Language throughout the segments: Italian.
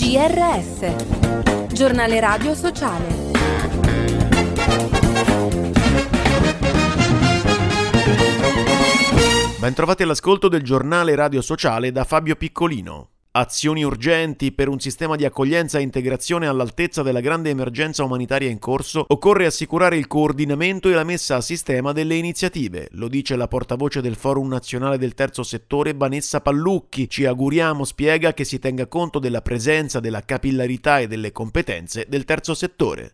GRS, Giornale Radio Sociale. Bentrovati all'ascolto del Giornale Radio Sociale da Fabio Piccolino. Azioni urgenti per un sistema di accoglienza e integrazione all'altezza della grande emergenza umanitaria in corso. Occorre assicurare il coordinamento e la messa a sistema delle iniziative, lo dice la portavoce del Forum Nazionale del Terzo Settore Vanessa Pallucchi. Ci auguriamo, spiega, che si tenga conto della presenza, della capillarità e delle competenze del terzo settore.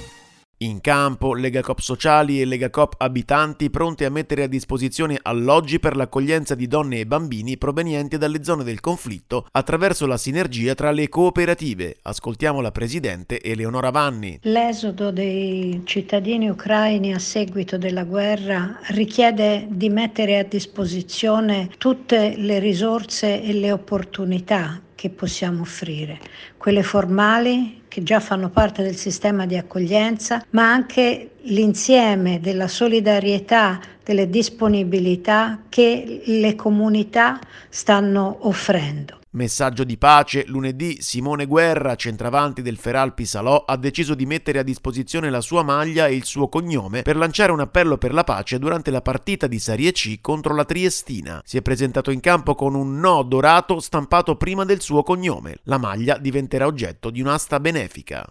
In campo, Legacoop Sociali e Legacoop Abitanti pronte a mettere a disposizione alloggi per l'accoglienza di donne e bambini provenienti dalle zone del conflitto attraverso la sinergia tra le cooperative. Ascoltiamo la presidente Eleonora Vanni. L'esodo dei cittadini ucraini a seguito della guerra richiede di mettere a disposizione tutte le risorse e le opportunità che possiamo offrire, quelle formali che già fanno parte del sistema di accoglienza, ma anche l'insieme della solidarietà, delle disponibilità che le comunità stanno offrendo. Messaggio di pace. Lunedì Simone Guerra, centravanti del Feralpi Salò, ha deciso di mettere a disposizione la sua maglia e il suo cognome per lanciare un appello per la pace durante la partita di Serie C contro la Triestina. Si è presentato in campo con un no dorato stampato prima del suo cognome. La maglia diventerà oggetto di un'asta benefica.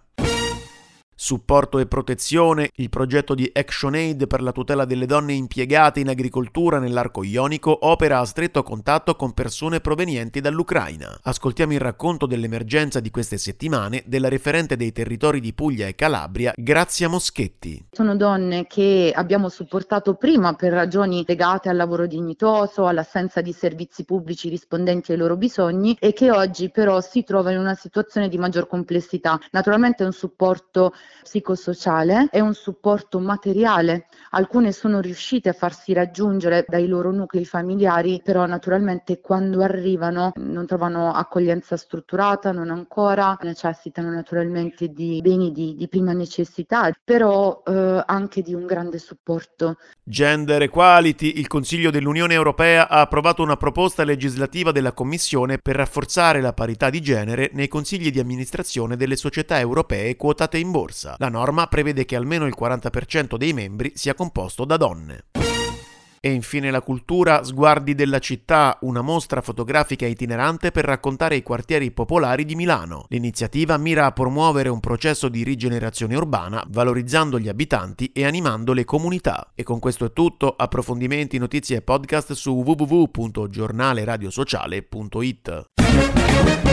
Supporto e protezione. Il progetto di ActionAid per la tutela delle donne impiegate in agricoltura nell'arco ionico opera a stretto contatto con persone provenienti dall'Ucraina. Ascoltiamo il racconto dell'emergenza di queste settimane della referente dei territori di Puglia e Calabria, Grazia Moschetti. Sono donne che abbiamo supportato prima per ragioni legate al lavoro dignitoso, all'assenza di servizi pubblici rispondenti ai loro bisogni e che oggi però si trovano in una situazione di maggior complessità. Naturalmente è un supporto psicosociale e un supporto materiale. Alcune sono riuscite a farsi raggiungere dai loro nuclei familiari, però naturalmente quando arrivano non trovano accoglienza strutturata, non ancora, necessitano naturalmente di beni di prima necessità, però anche di un grande supporto. Gender Equality. Il Consiglio dell'Unione Europea ha approvato una proposta legislativa della Commissione per rafforzare la parità di genere nei consigli di amministrazione delle società europee quotate in borsa. La norma prevede che almeno il 40% dei membri sia composto da donne. E infine la cultura. Sguardi della città, una mostra fotografica itinerante per raccontare i quartieri popolari di Milano. L'iniziativa mira a promuovere un processo di rigenerazione urbana, valorizzando gli abitanti e animando le comunità. E con questo è tutto. Approfondimenti, notizie e podcast su www.giornaleradiosociale.it.